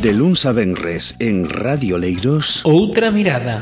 De luns a venres en Radio Leiros. Outra mirada.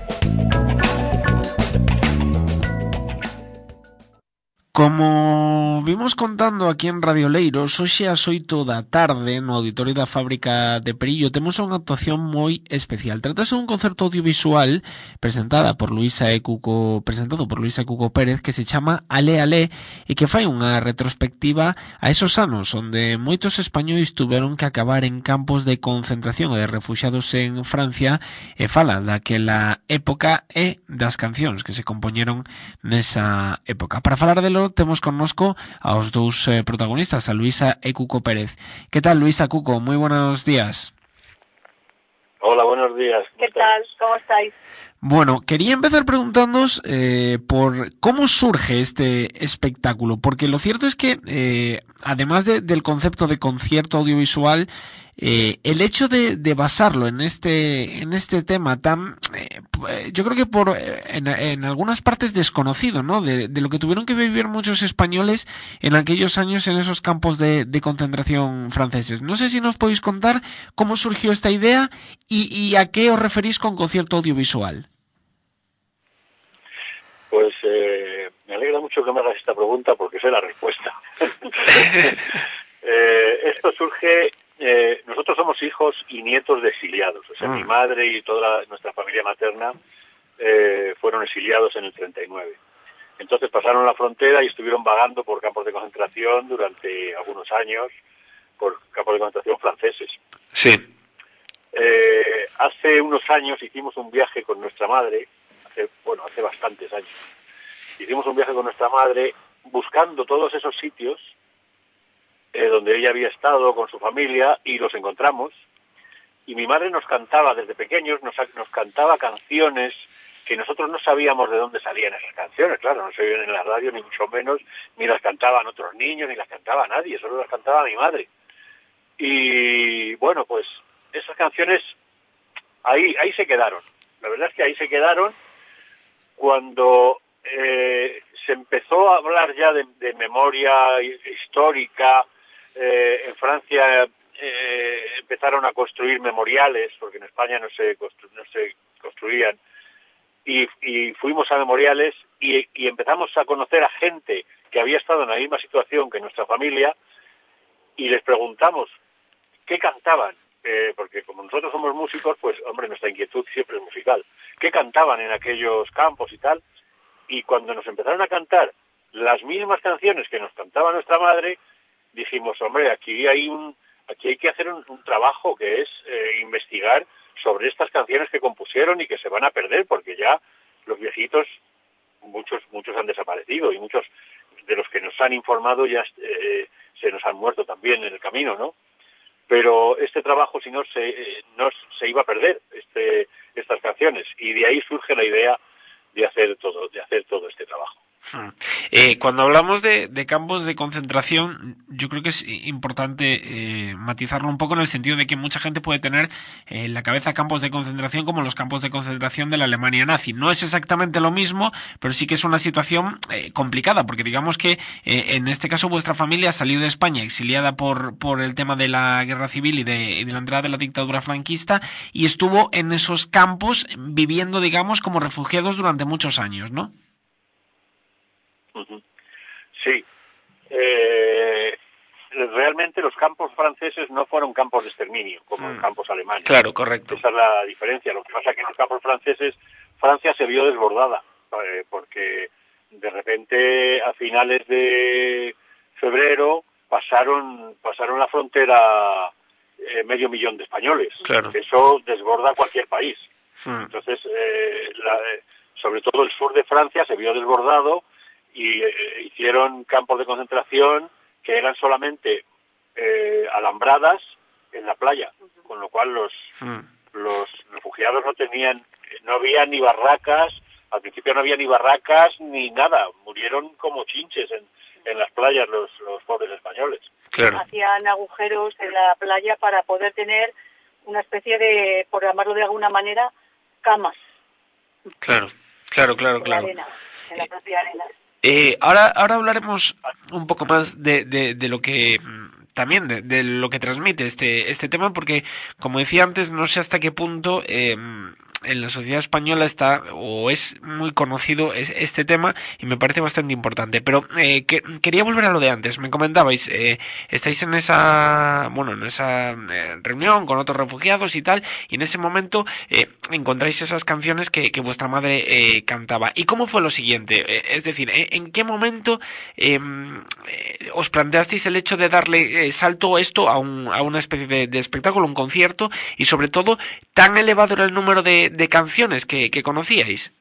Como vimos contando aquí en Radio Leiros, hoxe ás 8 da tarde no Auditorio da Fábrica de Perillo temos unha actuación moi especial. Trátase dun concerto audiovisual presentado por Luisa e Cuco Pérez, que se chama Ale Ale e que fai unha retrospectiva a esos anos onde moitos españois tuveron que acabar en campos de concentración e de refuxiados en Francia, e fala daquela época e das cancións que se compoñeron nesa época. Para falar delo temos connosco aos dous protagonistas, a Luisa e Cuco Pérez. Que tal, Luisa, Cuco? Moi buenos días. Hola, buenos días. ¿Qué tal? ¿Cómo estáis? Bueno, quería empezar preguntándoos por cómo surge este espectáculo, porque lo cierto es que, además del concepto de concierto audiovisual, el hecho de basarlo en este tema tan, yo creo que en algunas partes desconocido, ¿no? De lo que tuvieron que vivir muchos españoles en aquellos años en esos campos de concentración franceses. No sé si nos podéis contar cómo surgió esta idea y a qué os referís con concierto audiovisual. Pues me alegra mucho que me hagas esta pregunta porque sé la respuesta. Esto surge... nosotros somos hijos y nietos de exiliados. O sea, mi madre y toda nuestra familia materna fueron exiliados en el 39. Entonces pasaron la frontera y estuvieron vagando por campos de concentración durante algunos años, por campos de concentración franceses. Sí. Hace unos años hicimos un viaje con nuestra madre, hace bastantes años. Hicimos un viaje con nuestra madre buscando todos esos sitios donde ella había estado con su familia, y los encontramos, y mi madre nos cantaba desde pequeños, nos cantaba canciones que nosotros no sabíamos de dónde salían esas canciones, claro, no se oían en la radio ni mucho menos, ni las cantaban otros niños, ni las cantaba nadie, solo las cantaba mi madre. Y bueno, pues esas canciones ahí se quedaron. La verdad es que ahí se quedaron. Cuando se empezó a hablar ya de memoria histórica, en Francia empezaron a construir memoriales, porque en España no se construían, y fuimos a memoriales y empezamos a conocer a gente que había estado en la misma situación que nuestra familia, y les preguntamos qué cantaban, porque como nosotros somos músicos, pues hombre, nuestra inquietud siempre es musical. ¿Qué cantaban en aquellos campos y tal? Y cuando nos empezaron a cantar las mismas canciones que nos cantaba nuestra madre, dijimos, hombre, aquí hay que hacer un trabajo que es investigar sobre estas canciones que compusieron y que se van a perder, porque ya los viejitos, muchos han desaparecido, y muchos de los que nos han informado ya se nos han muerto también en el camino, ¿no? Pero este trabajo, si no, se iba a perder, estas canciones, y de ahí surge la idea de hacer todo este trabajo. Cuando hablamos de campos de concentración, yo creo que es importante matizarlo un poco, en el sentido de que mucha gente puede tener en la cabeza campos de concentración como los campos de concentración de la Alemania nazi. No es exactamente lo mismo, pero sí que es una situación complicada, porque digamos que en este caso vuestra familia salió de España exiliada por el tema de la guerra civil y de la entrada de la dictadura franquista, y estuvo en esos campos viviendo, digamos, como refugiados durante muchos años, ¿no? Sí. Realmente los campos franceses no fueron campos de exterminio como los campos alemanes. Claro, correcto. Esa es la diferencia. Lo que pasa es que en los campos franceses Francia se vio desbordada, porque de repente a finales de febrero pasaron la frontera 500.000 de españoles. Claro. Eso desborda cualquier país. Entonces, sobre todo el sur de Francia se vio desbordado, y hicieron campos de concentración que eran solamente alambradas en la playa, con lo cual los refugiados no había ni barracas, al principio no había ni barracas ni nada, murieron como chinches en las playas los pobres españoles. Claro. Hacían agujeros en la playa para poder tener una especie de, por llamarlo de alguna manera, camas. Claro. En la arena, en la propia arena. Ahora hablaremos un poco más de lo que también de lo que transmite este tema, porque, como decía antes, no sé hasta qué punto en la sociedad española está o es muy conocido este tema, y me parece bastante importante. Pero quería volver a lo de antes. Me comentabais, estáis en esa reunión con otros refugiados y tal, y en ese momento encontráis esas canciones que vuestra madre cantaba. ¿Y cómo fue lo siguiente? Es decir, ¿en qué momento os planteasteis el hecho de darle salto esto a una especie de espectáculo, un concierto, y sobre todo tan elevado era el número de canciones que conocíais?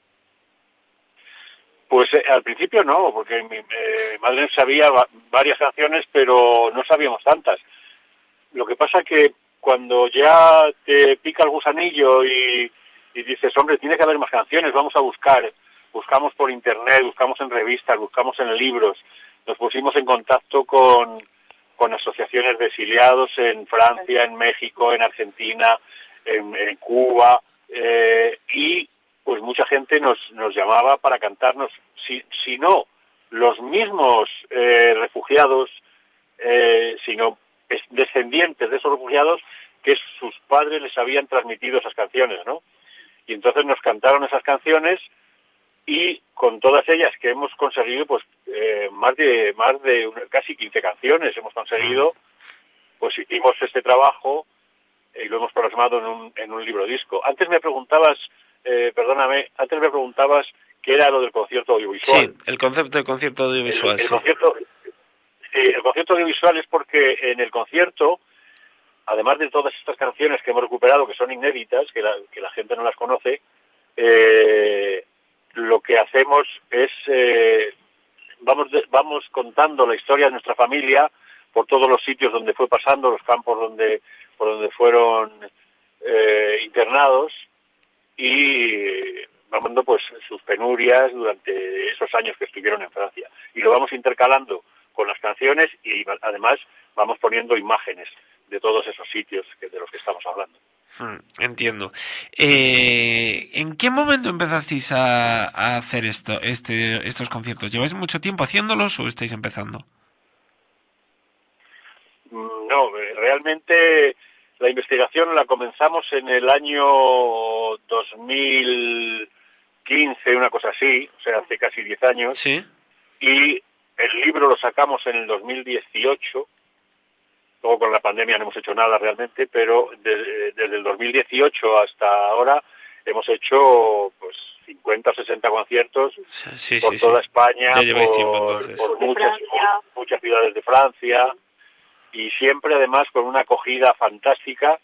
Pues al principio no, porque mi madre sabía varias canciones, pero no sabíamos tantas. Lo que pasa que cuando ya te pica el gusanillo y dices, hombre, tiene que haber más canciones, vamos a buscar. Buscamos por internet, buscamos en revistas, buscamos en libros. Nos pusimos en contacto con asociaciones de exiliados en Francia, en México, en Argentina, en Cuba, y pues mucha gente nos llamaba para cantarnos, si no los mismos refugiados, sino descendientes de esos refugiados que sus padres les habían transmitido esas canciones, ¿no? Y entonces nos cantaron esas canciones, y con todas ellas que hemos conseguido, pues más de casi 15 canciones hemos conseguido, pues hicimos este trabajo y lo hemos plasmado en un libro disco. Antes me preguntabas, antes me preguntabas qué era lo del concierto audiovisual. Sí, el concepto de concierto audiovisual. El concierto audiovisual es porque en el concierto, además de todas estas canciones que hemos recuperado, que son inéditas, que la gente no las conoce, lo que hacemos es vamos contando la historia de nuestra familia por todos los sitios donde fue pasando, los campos por donde fueron internados, y vamos dando pues sus penurias durante esos años que estuvieron en Francia, y lo vamos intercalando con las canciones, y además vamos poniendo imágenes de todos esos sitios de los que estamos hablando. Entiendo. ¿En qué momento empezasteis a hacer estos conciertos? ¿Lleváis mucho tiempo haciéndolos o estáis empezando? No, realmente la investigación la comenzamos en el año 2015, una cosa así, o sea, hace casi 10 años. Sí. Y el libro lo sacamos en el 2018. Luego con la pandemia no hemos hecho nada realmente, pero desde el 2018 hasta ahora hemos hecho pues 50 o 60 conciertos por toda España, por muchas ciudades de Francia, y siempre además con una acogida fantástica,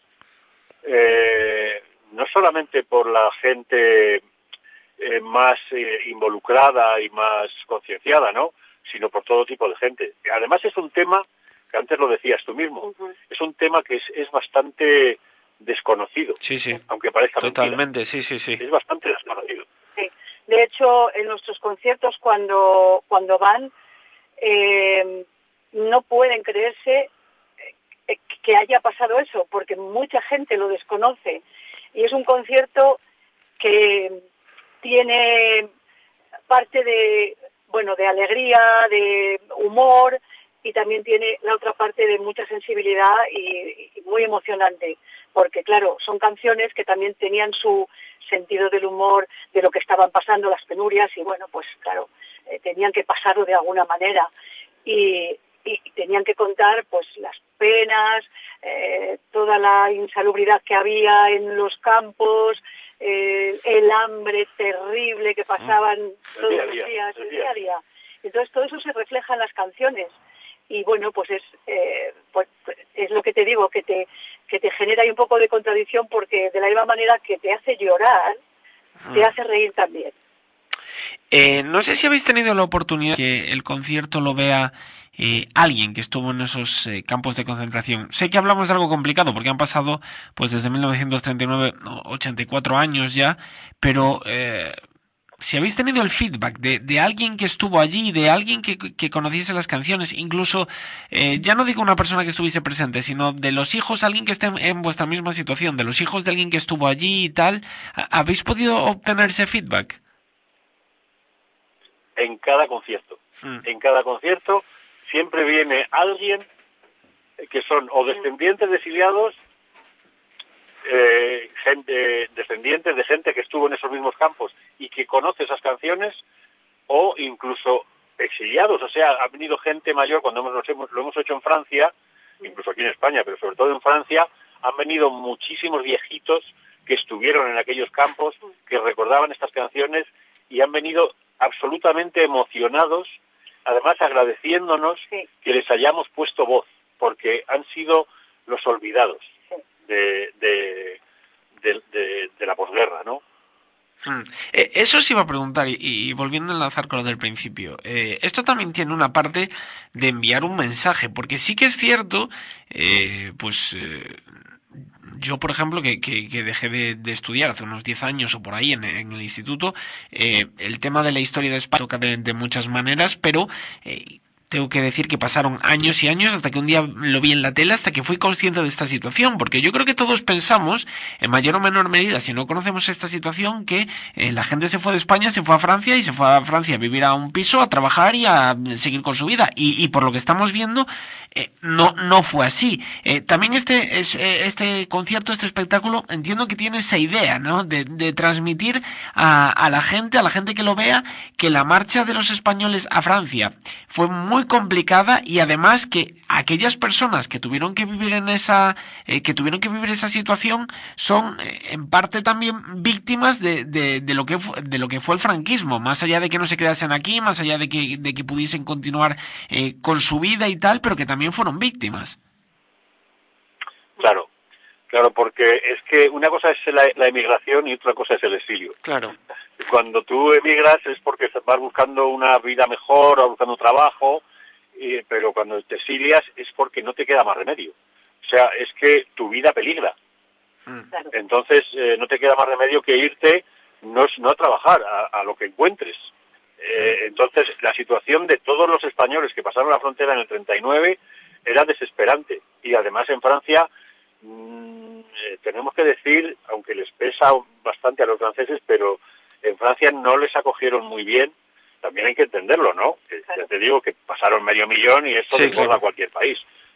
no solamente por la gente más involucrada y más concienciada, ¿no?, sino por todo tipo de gente. Además es un tema que antes lo decías tú mismo, es un tema que es bastante desconocido, aunque parezca totalmente, mentira. Sí. Es bastante desconocido. Sí. De hecho, en nuestros conciertos cuando van, no pueden creerse que haya pasado eso, porque mucha gente lo desconoce, y es un concierto que tiene parte de alegría, de humor, y también tiene la otra parte de mucha sensibilidad y muy emocionante, porque claro, son canciones que también tenían su sentido del humor, de lo que estaban pasando, las penurias, y bueno, pues claro, tenían que pasarlo de alguna manera, y tenían que contar pues las penas, toda la insalubridad que había en los campos, el hambre terrible que pasaban todos los días, el día a día. Entonces todo eso se refleja en las canciones. Y bueno, pues es lo que te digo, que te genera ahí un poco de contradicción, porque de la misma manera que te hace llorar, te hace reír también. No sé si habéis tenido la oportunidad que el concierto lo vea alguien que estuvo en esos campos de concentración. Sé que hablamos de algo complicado porque han pasado pues desde 1939 84 años ya, pero si habéis tenido el feedback de alguien que estuvo allí, de alguien que conociese las canciones, incluso, ya no digo una persona que estuviese presente, sino de los hijos, alguien que esté en vuestra misma situación, de los hijos de alguien que estuvo allí y tal, ¿habéis podido obtener ese feedback? En cada concierto. En cada concierto siempre viene alguien que son o descendientes de exiliados, descendientes de gente que estuvo en esos mismos campos y que conoce esas canciones, o incluso exiliados. O sea, ha venido gente mayor, cuando lo hemos hecho en Francia, incluso aquí en España, pero sobre todo en Francia, han venido muchísimos viejitos que estuvieron en aquellos campos, que recordaban estas canciones y han venido absolutamente emocionados, además agradeciéndonos que les hayamos puesto voz, porque han sido los olvidados de la posguerra, ¿no? Eso os iba a preguntar, y volviendo a enlazar con lo del principio, esto también tiene una parte de enviar un mensaje, porque sí que es cierto, yo, por ejemplo, que dejé de estudiar hace unos 10 años o por ahí en el instituto, el tema de la historia de España toca de muchas maneras, pero tengo que decir que pasaron años y años hasta que un día lo vi en la tele, hasta que fui consciente de esta situación, porque yo creo que todos pensamos, en mayor o menor medida, si no conocemos esta situación, que la gente se fue de España, se fue a Francia y se fue a Francia a vivir a un piso, a trabajar y a seguir con su vida. Y por lo que estamos viendo, no fue así. También este concierto, este espectáculo, entiendo que tiene esa idea, ¿no? De transmitir a la gente que lo vea, que la marcha de los españoles a Francia fue muy complicada, y además que aquellas personas que tuvieron que vivir esa situación son en parte también víctimas de lo que fue el franquismo, más allá de que no se quedasen aquí, más allá de que pudiesen continuar con su vida y tal, pero que también fueron víctimas. Claro, porque es que una cosa es la emigración y otra cosa es el exilio. Claro. Cuando tú emigras es porque vas buscando una vida mejor o buscando un trabajo, pero cuando te exilias es porque no te queda más remedio. O sea, es que tu vida peligra. Entonces no te queda más remedio que irte no a trabajar, a lo que encuentres. Entonces la situación de todos los españoles que pasaron la frontera en el 39 era desesperante. Y además en Francia, tenemos que decir, aunque les pesa bastante a los franceses, pero en Francia no les acogieron muy bien. También hay que entenderlo, ¿no? Ya te digo que pasaron 500.000 y esto desborda a cualquier país.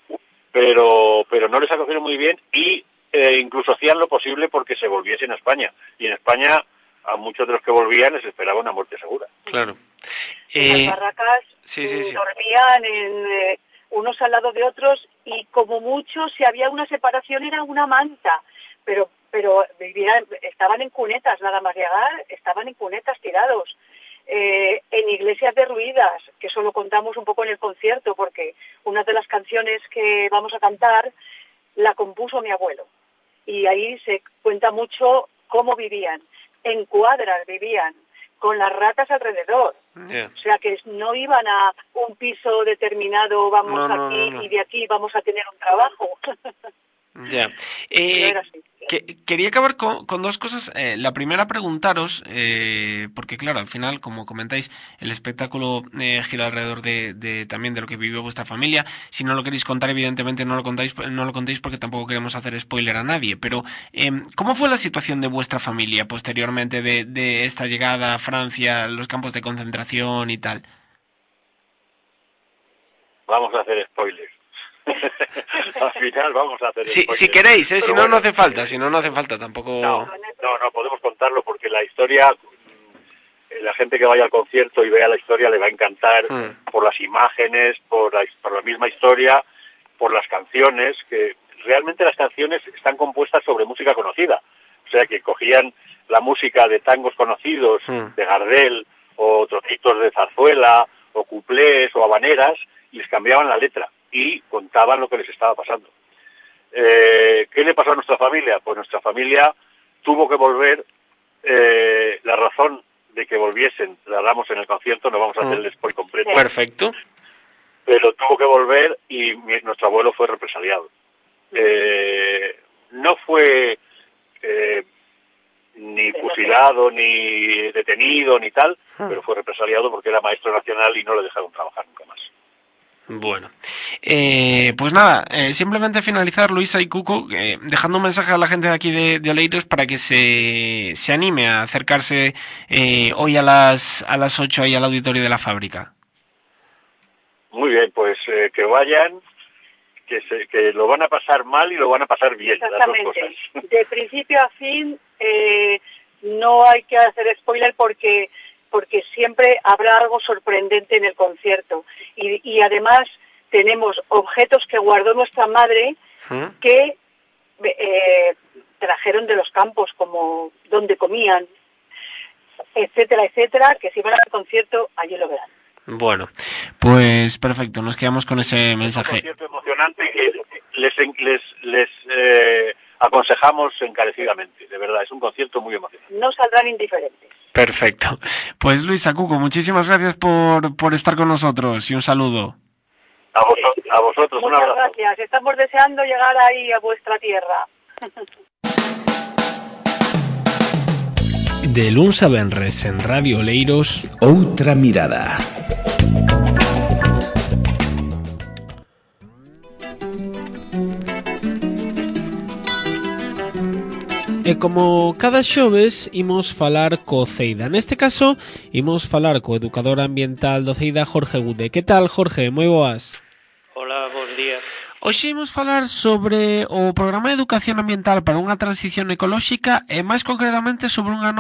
Pero no les acogieron muy bien y incluso hacían lo posible porque se volviesen a España. Y en España a muchos de los que volvían les esperaba una muerte segura. Claro. Las barracas dormían unos al lado de otros, y como mucho, si había una separación era una manta, pero estaban en cunetas, nada más llegar, estaban en cunetas tirados. En iglesias derruidas, que eso lo contamos un poco en el concierto, porque una de las canciones que vamos a cantar la compuso mi abuelo, y ahí se cuenta mucho cómo vivían. En cuadras vivían, con las ratas alrededor. O sea que no iban a un piso determinado, y de aquí vamos a tener un trabajo. Ya. Quería acabar con dos cosas. La primera, preguntaros, porque claro, al final, como comentáis, el espectáculo gira alrededor también de lo que vivió vuestra familia. Si no lo queréis contar, evidentemente no lo contéis porque tampoco queremos hacer spoiler a nadie. Pero, ¿cómo fue la situación de vuestra familia posteriormente de esta llegada a Francia, los campos de concentración y tal? Vamos a hacer spoilers. Al final vamos a hacer spoilers. Si queréis, si no, no hace falta. Si no, no hace falta tampoco. No, podemos contarlo porque la historia, la gente que vaya al concierto y vea la historia le va a encantar por las imágenes, por la misma historia, por las canciones, que realmente las canciones están compuestas sobre música conocida. O sea que cogían la música de tangos conocidos, de Gardel, o trocitos de zarzuela, o cuplés, o habaneras, y les cambiaban la letra y contaban lo que les estaba pasando. ¿Qué le pasó a nuestra familia? Pues nuestra familia tuvo que volver. La razón de que volviesen la damos en el concierto, no vamos a hacer el spoiler completo. Perfecto. Pero tuvo que volver y nuestro abuelo fue represaliado. No fue ni fusilado, ni detenido, ni tal, pero fue represaliado porque era maestro nacional y no le dejaron trabajar nunca más. Bueno, pues nada, simplemente finalizar, Luisa y Cuco, dejando un mensaje a la gente de aquí de Oleiros para que se anime a acercarse hoy a las 8 ahí al auditorio de la fábrica. Muy bien, pues que vayan, que lo van a pasar mal y lo van a pasar bien. Exactamente. Las dos cosas. De principio a fin no hay que hacer spoiler porque siempre habrá algo sorprendente en el concierto. Y además tenemos objetos que guardó nuestra madre que trajeron de los campos, como donde comían, etcétera, etcétera, que si van al concierto, allí lo verán. Bueno, pues perfecto, nos quedamos con ese mensaje. Es un concierto emocionante que les aconsejamos encarecidamente, de verdad, es un concierto muy emocionante. No saldrán indiferentes. Perfecto. Pues Luisa Cuco, muchísimas gracias por estar con nosotros y un saludo. A vosotros un abrazo. Muchas gracias, estamos deseando llegar ahí a vuestra tierra. De luns a venres en Radio Oleiros, Outra mirada. E como cada xoves imos falar co Ceida. Neste caso, imos falar co educador ambiental do Ceida, Jorge Gude. Que tal, Jorge? Moi boas. Hola, bons días. Hoxe imos falar sobre o Programa de Educación Ambiental para unha transición ecolóxica e máis concretamente sobre unha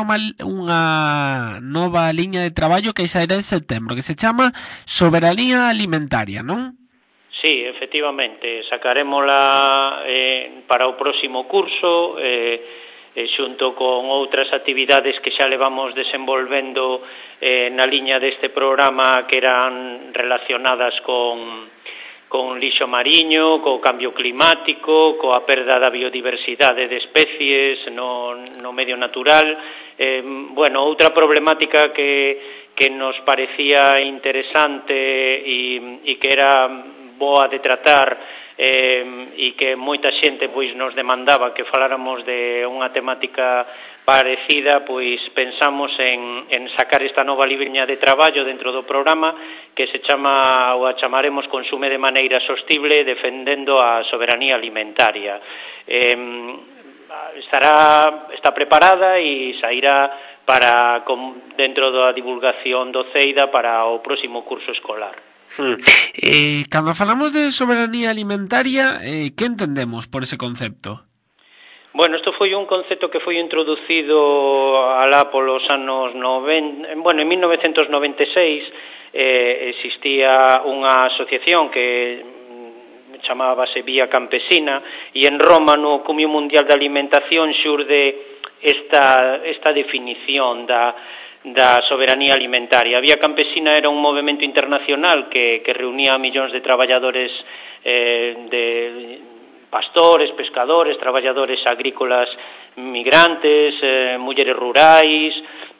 nova liña de traballo que sairá en setembro, que se chama Soberanía Alimentaria, non? Sí, efectivamente, sacarémola para o próximo curso, xunto con outras actividades que xa levamos desenvolvendo na liña deste programa que eran relacionadas con lixo mariño, co cambio climático, coa perda da biodiversidade de especies no medio natural. Outra problemática que nos parecía interesante e que era boa de tratar e que moita xente pois nos demandaba que faláramos de unha temática parecida, pois pensamos en sacar esta nova liña de traballo dentro do programa que se chama, ou a chamaremos Consume de maneira sostible, defendendo a soberanía alimentaria. Está preparada e sairá dentro da divulgación do CEIDA para o próximo curso escolar. Cando falamos de soberanía alimentaria, que entendemos por ese concepto? Bueno, isto foi un concepto que foi introducido alá polos anos 90, en 1996 existía unha asociación que chamábase Vía Campesina e en Roma no Cumio Mundial de Alimentación xurde esta definición da soberanía alimentaria. A Vía Campesina era un movemento internacional que reunía a millóns de traballadores de pastores, pescadores, traballadores agrícolas migrantes, mulleres rurais,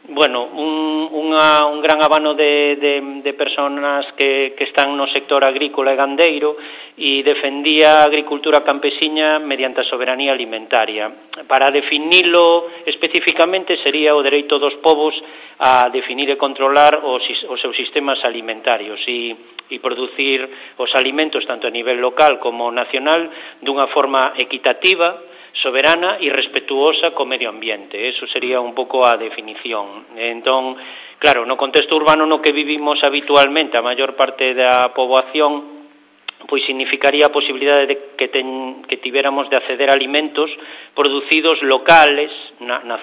un gran abano de personas que están no sector agrícola e gandeiro e defendía a agricultura campesiña mediante a soberanía alimentaria. Para definilo especificamente sería o dereito dos povos a definir e controlar os seus sistemas alimentarios e producir os alimentos tanto a nivel local como nacional dunha forma equitativa, soberana e respetuosa co medio ambiente. Eso sería un pouco a definición. Entón, claro, no contexto urbano no que vivimos habitualmente a maior parte da poboación, pois significaría a posibilidade de que tivéramos de acceder a alimentos producidos locales na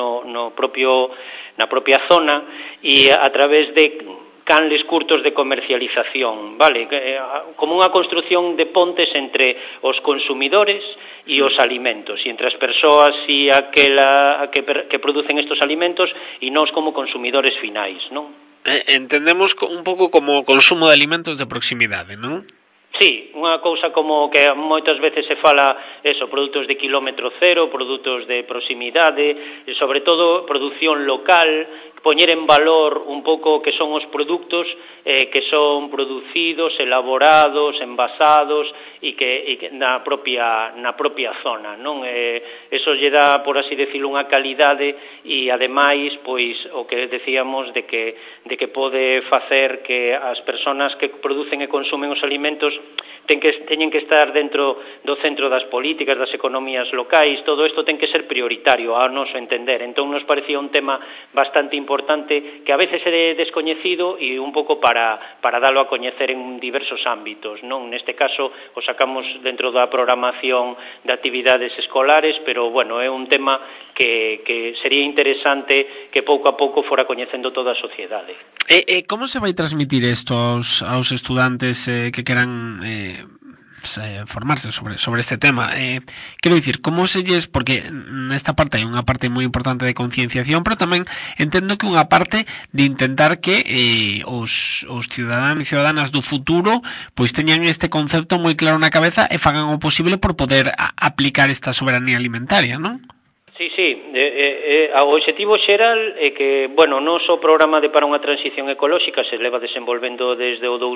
propia zona e a través de canles curtos de comercialización, vale? Como unha construción de pontes entre os consumidores e os alimentos, e entre as persoas e que producen estos alimentos e nós como consumidores finais, non? Entendemos un pouco como consumo de alimentos de proximidade, non? Sí, unha cousa como que moitas veces se fala produtos de kilómetro cero, produtos de proximidade, e sobre todo produción local, poñer en valor un pouco que son os produtos que son producidos, elaborados, envasados e que na propia zona, non? Eso lle dá, por así decirlo, unha calidade e ademais, pois, o que decíamos de que pode facer que as persoas que producen e consumen os alimentos teñen que estar dentro do centro das políticas, das economías locais. Todo isto ten que ser prioritario ao noso entender. Entón nos parecía un tema bastante importante importante que a veces é descoñecido e un pouco para dalo a coñecer en diversos ámbitos, non? Neste caso o sacamos dentro da programación de actividades escolares, pero bueno, é un tema que sería interesante que pouco a pouco fora coñecendo toda a sociedade. Como se vai transmitir isto aos estudantes que queran formarse sobre este tema? Quero dicir, como selles, porque nesta parte hai unha parte moi importante de concienciación, pero tamén entendo que unha parte de intentar que os ciudadanos e ciudadanas do futuro pois teñan este concepto moi claro na cabeza e fagan o posible por poder aplicar esta soberanía alimentaria, non? Sí, o obxectivo xeral é que, bueno, o noso programa de para unha transición ecolóxica se leva desenvolvendo desde o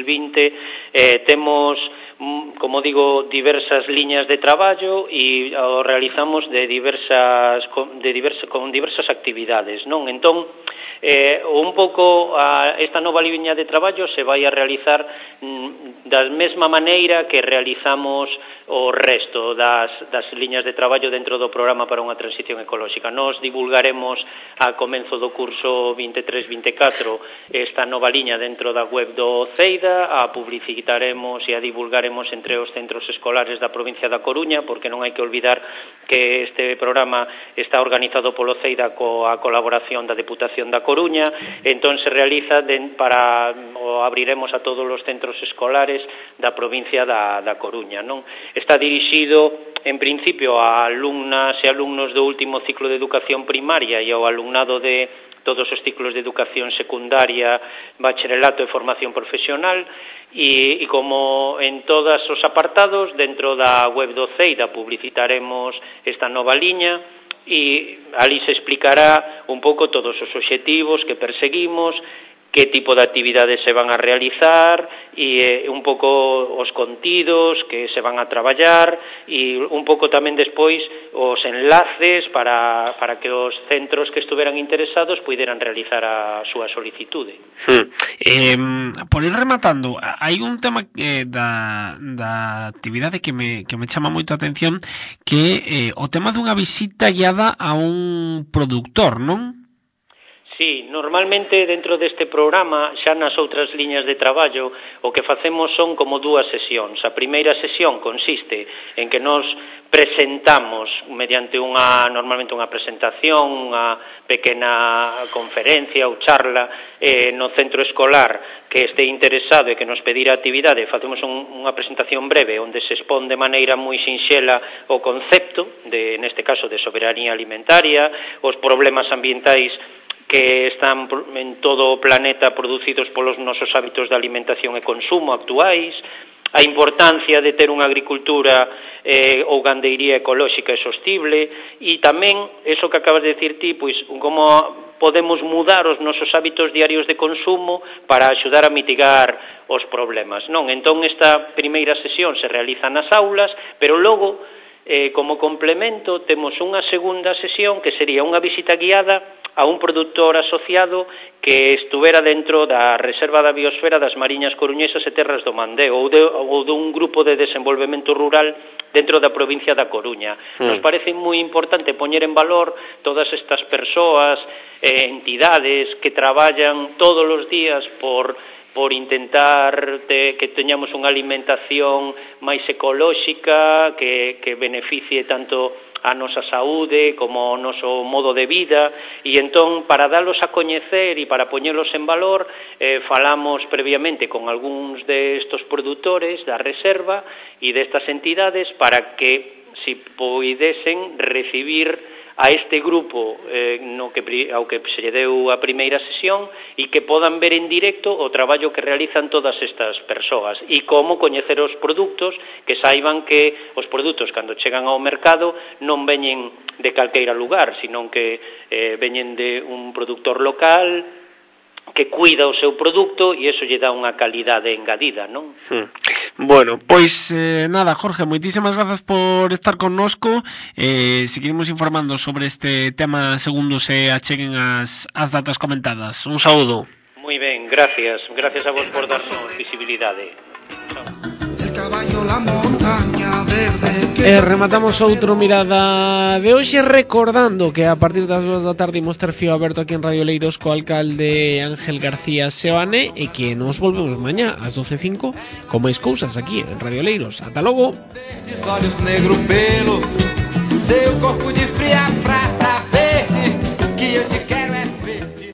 2020, temos, como digo, diversas liñas de traballo e o realizamos con diversas actividades, non? Entón, un pouco esta nova liña de traballo se vai a realizar da mesma maneira que realizamos o resto das liñas de traballo dentro do programa para unha transición ecolóxica. Nos divulgaremos a comenzo do curso 23-24 esta nova liña dentro da web do CEIDA, a publicitaremos e a divulgaremos entre os centros escolares da provincia da Coruña, porque non hai que olvidar que este programa está organizado polo CEIDA coa colaboración da Deputación da Coruña, entón se realiza abriremos a todos os centros escolares da provincia da Coruña, non? Está dirixido en principio a alumnas e alumnos do último ciclo de educación primaria e ao alumnado de todos os ciclos de educación secundaria, bacharelato e formación profesional, e como en todos os apartados dentro da web do CEIDA publicitaremos esta nova liña e ali se explicará un pouco todos os obxectivos que perseguimos, que tipo de actividades se van a realizar e un pouco os contidos que se van a traballar e un pouco tamén despois os enlaces para que os centros que estuveran interesados puderan realizar a súa solicitude. Por ir rematando, hai un tema da actividade que me chama moito a atención, que o tema dunha visita guiada a un produtor, non? Sí, normalmente dentro deste programa, xa nas outras liñas de traballo, o que facemos son como dúas sesións. A primeira sesión consiste en que nos presentamos mediante normalmente unha presentación, unha pequena conferencia ou charla no centro escolar que este interesado e que nos pedira actividade. Facemos unha presentación breve onde se expón de maneira moi sinxela o concepto, neste caso de soberanía alimentaria, os problemas ambientais que están en todo o planeta producidos polos nosos hábitos de alimentación e consumo actuais, a importancia de ter unha agricultura ou gandeiría ecolóxica e sostible, e tamén, eso que acabas de decir ti, pois como podemos mudar os nosos hábitos diarios de consumo para axudar a mitigar os problemas, non? Entón, esta primeira sesión se realiza nas aulas, pero logo, como complemento, temos unha segunda sesión que sería unha visita guiada a un produtor asociado que estuvera dentro da Reserva da Biosfera das Mariñas Coruñesas e Terras do Mandeo ou dun grupo de desenvolvemento rural dentro da provincia da Coruña. Nos parece moi importante poñer en valor todas estas persoas, entidades que traballan todos os días por intentar que teñamos unha alimentación máis ecolóxica, que beneficie tanto a nosa saúde como o noso modo de vida, e entón, para dalos a coñecer e para poñelos en valor, falamos previamente con algúns destos produtores da reserva e destas entidades para que, se poidesen, recibir a este grupo ao que se lle deu a primeira sesión e que podan ver en directo o traballo que realizan todas estas persoas e como coñecer os produtos, que saiban que os produtos cando chegan ao mercado non veñen de calqueira lugar, senón que veñen de un produtor local que cuida o seu produto e iso lle dá unha calidade engadida, non? Bueno, pois nada, Jorge, moitísimas grazas por estar connosco. Seguiremos informando sobre este tema segundo se acheguen as datas comentadas. Un saúdo. Moi ben, gracias a vos por darnos visibilidade. Chao. El caballo, la montaña E rematamos outro mirada de hoxe recordando que a partir das 2 da tarde imos ter fío aberto aquí en Radio Leiros co alcalde Ángel García Seoane e que nos volvemos mañá ás 12:05 con máis cousas aquí en Radio Leiros. Ata logo.